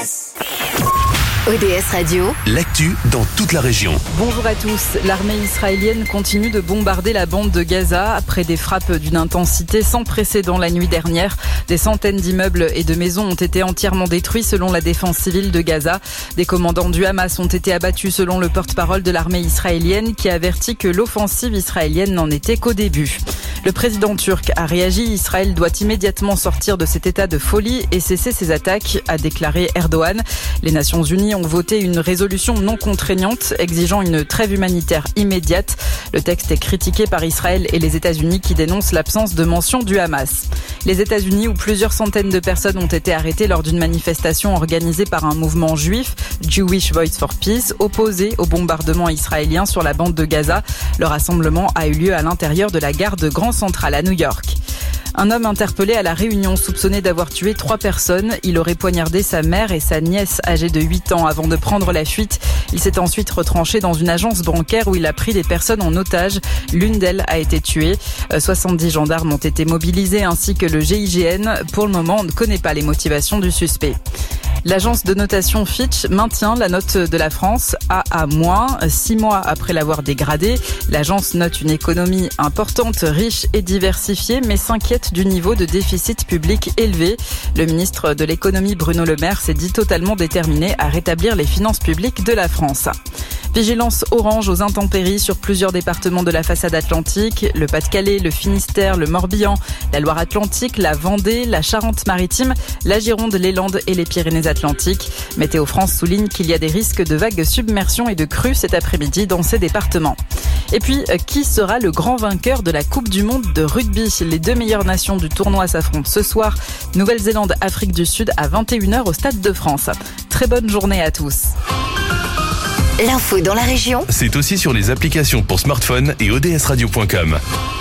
ODS Radio, l'actu dans toute la région. Bonjour à tous. L'armée israélienne continue de bombarder la bande de Gaza après des frappes d'une intensité sans précédent la nuit dernière. Des centaines d'immeubles et de maisons ont été entièrement détruits selon la défense civile de Gaza. Des commandants du Hamas ont été abattus selon le porte-parole de l'armée israélienne qui avertit que l'offensive israélienne n'en était qu'au début. Le président turc a réagi. Israël doit immédiatement sortir de cet état de folie et cesser ses attaques, a déclaré Erdogan. Les Nations Unies ont voté une résolution non contraignante exigeant une trêve humanitaire immédiate. Le texte est critiqué par Israël et les États-Unis qui dénoncent l'absence de mention du Hamas. Les États-Unis, où plusieurs centaines de personnes ont été arrêtées lors d'une manifestation organisée par un mouvement juif, Jewish Voice for Peace, opposé au bombardement israélien sur la bande de Gaza. Le rassemblement a eu lieu à l'intérieur de la gare de Grand Central à New York. Un homme interpellé à La Réunion, soupçonné d'avoir tué 3 personnes. Il aurait poignardé sa mère et sa nièce âgée de 8 ans avant de prendre la fuite. Il s'est ensuite retranché dans une agence bancaire où il a pris des personnes en otage. L'une d'elles a été tuée. 70 gendarmes ont été mobilisés ainsi que le GIGN. Pour le moment, on ne connaît pas les motivations du suspect. L'agence de notation Fitch maintient la note de la France AA-, 6 mois après l'avoir dégradée. L'agence note une économie importante, riche et diversifiée, mais s'inquiète du niveau de déficit public élevé. Le ministre de l'économie Bruno Le Maire s'est dit totalement déterminé à rétablir les finances publiques de la France. Vigilance orange aux intempéries sur plusieurs départements de la façade atlantique, le Pas-de-Calais, le Finistère, le Morbihan, la Loire-Atlantique, la Vendée, la Charente-Maritime, la Gironde, les Landes et les Pyrénées-Atlantiques. Météo France souligne qu'il y a des risques de vagues de submersion et de crues cet après-midi dans ces départements. Et puis, qui sera le grand vainqueur de la Coupe du Monde de rugby ? Les 2 meilleures nations du tournoi s'affrontent ce soir. Nouvelle-Zélande, Afrique du Sud à 21h au Stade de France. Très bonne journée à tous. l'info dans la région. C'est aussi sur les applications pour smartphone et odsradio.com.